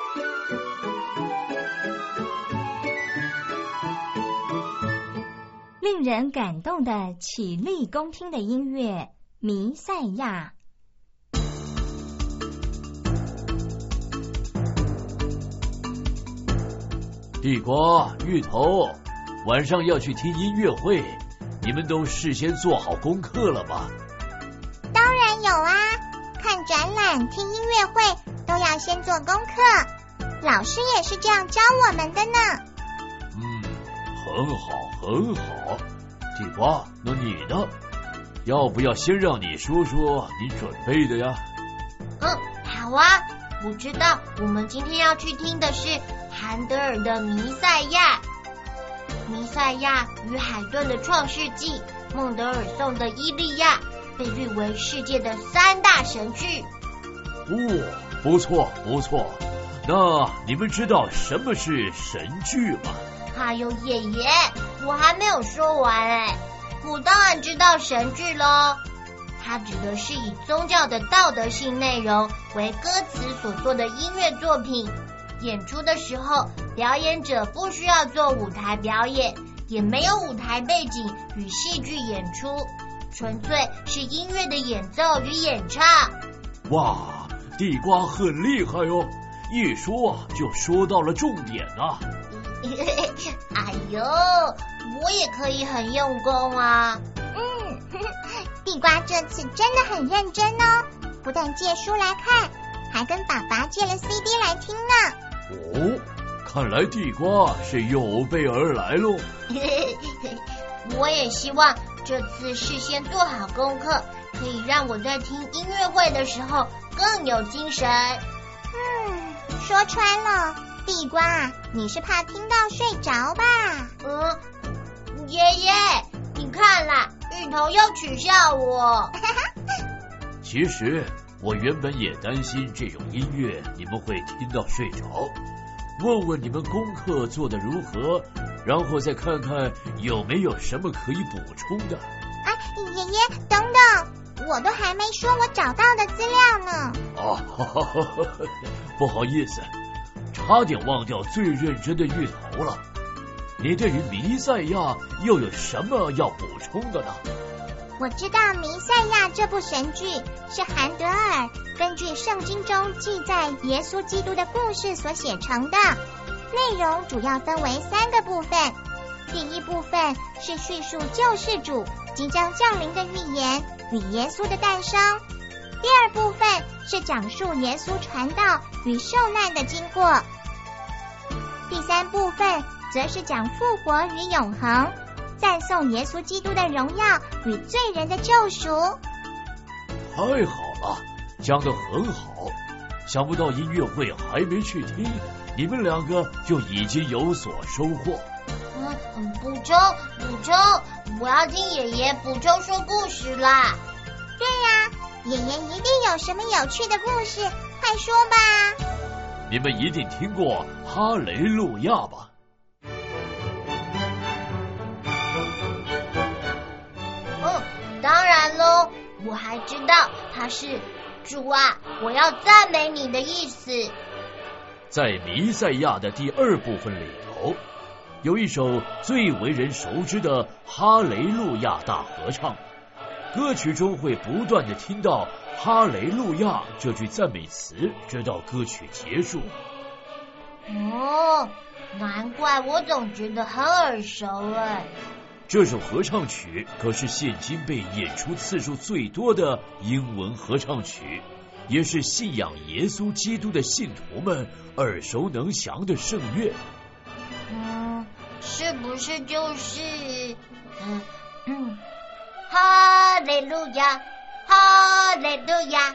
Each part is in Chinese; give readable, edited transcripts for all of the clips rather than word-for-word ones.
令人感动的起立恭听的音乐《弥赛亚》。 地瓜、芋头，晚上要去听音乐会，你们都事先做好功课了吧？ 当然有啊，看展览、听音乐会都要先做功课，老师也是这样教我们的呢。 很好，很好。地瓜，那你呢？要不要先让你说说你准备的呀？ 好啊。我知道我们今天要去听的是韩德尔的《弥赛亚》。弥赛亚与海顿的《创世纪》，孟德尔颂的《伊利亚》被誉为世界的3大神剧。 不错不错。那你们知道什么是神剧吗？ 还有爷爷，我还没有说完我当然知道神剧咯。它指的是以宗教的道德性内容为歌词所做的音乐作品。演出的时候，表演者不需要做舞台表演，也没有舞台背景与戏剧演出，纯粹是音乐的演奏与演唱。 哇，地瓜很厉害哦，一说就说到了重点啊。 哎呦，我也可以很用功啊。 地瓜这次真的很认真哦，不但借书来看，还跟爸爸借了 CD 来听呢。 看来地瓜是有备而来咯。 我也希望这次事先做好功课，可以让我在听音乐会的时候更有精神。 说穿了，地瓜，你是怕听到睡着吧？ 爷爷，你看啦，芋头又取笑我。 其实我原本也担心这种音乐你们会听到睡着，问问你们功课做得如何，然后再看看有没有什么可以补充的。 爷爷，等等，我都还没说我找到的资料呢。 不好意思，差点忘掉最认真的芋头了。你对于弥赛亚又有什么要补充的呢？ 我知道《弥赛亚》这部神剧是韩德尔根据圣经中记载耶稣基督的故事所写成的，内容主要分为3个部分。第一部分是叙述救世主即将降临的预言与耶稣的诞生，第二部分是讲述耶稣传道与受难的经过，第3部分则是讲复活与永恒，赞颂耶稣基督的荣耀与罪人的救赎。 太好了，讲得很好，想不到音乐会还没去听，你们2个就已经有所收获。 补充，我要听爷爷补充说故事啦。 对呀，爷爷一定有什么有趣的故事，快说吧。 你们一定听过哈雷路亚吧？ 当然咯，我还知道它是主啊，我要赞美你的意思。 在弥赛亚的第2部分里头，有一首最为人熟知的哈雷路亚大合唱，歌曲中会不断地听到哈雷路亚这句赞美词，直到歌曲结束。 难怪我总觉得很耳熟这首合唱曲可是现今被演出次数最多的英文合唱曲，也是信仰耶稣基督的信徒们耳熟能详的圣乐。 是不是就是哈利路亚，哈利路亚？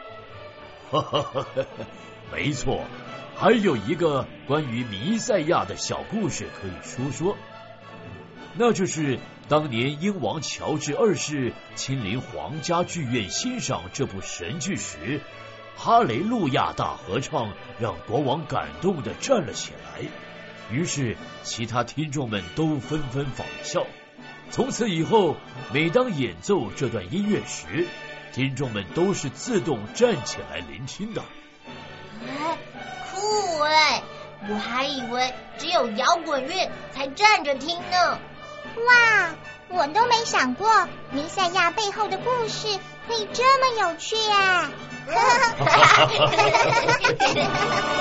没错，还有一个关于弥赛亚的小故事可以说说，那就是当年英王乔治2世亲临皇家剧院欣赏这部神剧时，哈雷路亚大合唱让国王感动地站了起来，于是其他听众们都纷纷仿效。从此以后，每当演奏这段音乐时，听众们都是自动站起来聆听的。 酷我还以为只有摇滚乐才站着听呢。 哇，我都没想过弥赛亚背后的故事可以这么有趣耶！